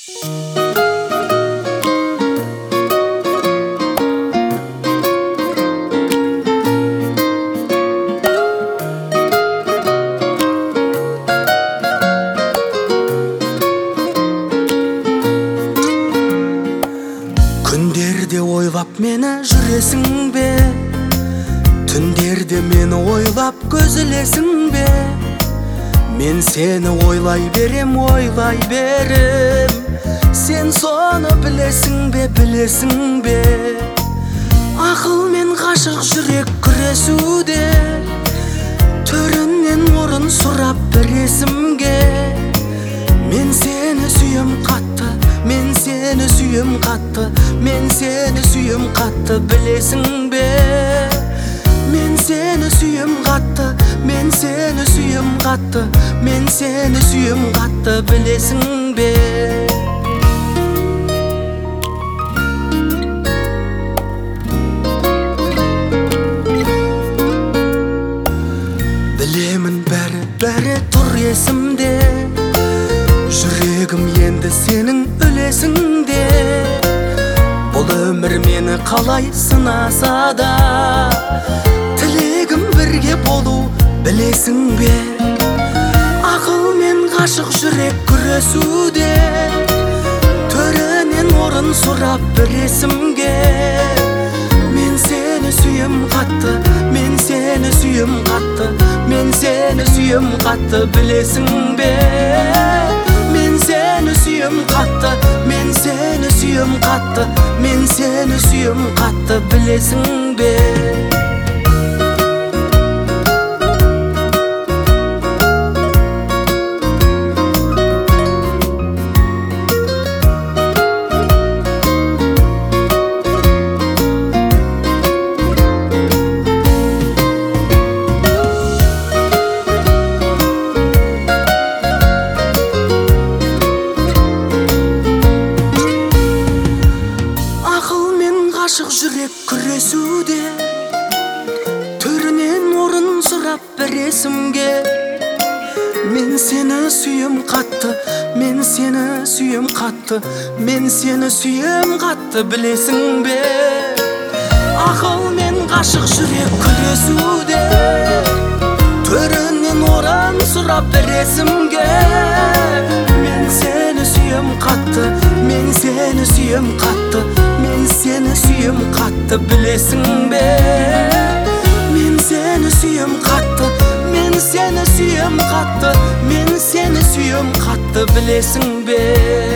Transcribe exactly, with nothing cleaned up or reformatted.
Күндерде ойлап мені жүресің бе? Түндерде мені ойлап көзілесің бе? Мен сені ойлай берем, ойлай берем. Сен соны білесің бе, білесің бе? Ақыл мен ғашық жүрек күресуде, төрінен орын сұрап бересімге. Мен сені сүйем қатты, мен сені сүйем қатты, мен сені сүйем қатты, білесің бе? Мен сені сүйем қатты, мен сені сүйем қатты, мен сені сүйем қатты, білесің бе? Білемін бәрі, бәрі тұр есімде, жүрегім енді сенің үлесіңде. Бұл өмір мені қалай сынаса да, тілегім бірге болу, білесің бе? Ақыл мен ғашық жүрек күресуде, төрінен орын сұрап бересімге. Мен сені сүйем қатты, мен сені сүйем қатты, мен сені сүйем қатты, білесің бе? Мен сені сүйем қатты, мен сені сүйем қатты, мен сені сүйем қатты, білесің бе? Ғашық жүрек күресуде, төрінен орын сұрап бересімге. Мен сені сүйем қатты, мен сені сүйем қатты, мен сені сүйем қатты, білесің бе? Ақыл мен ғашық жүрек күресуде, төрінен орын сұрап бересімге. Мен сені сүйем қатты, мен сені сүйем қатты, мен сені сүйем қатты, білесің бе? Мен сені сүйем қатты, мен сені сүйем қатты, мен сені сүйем қатты, білесің бе?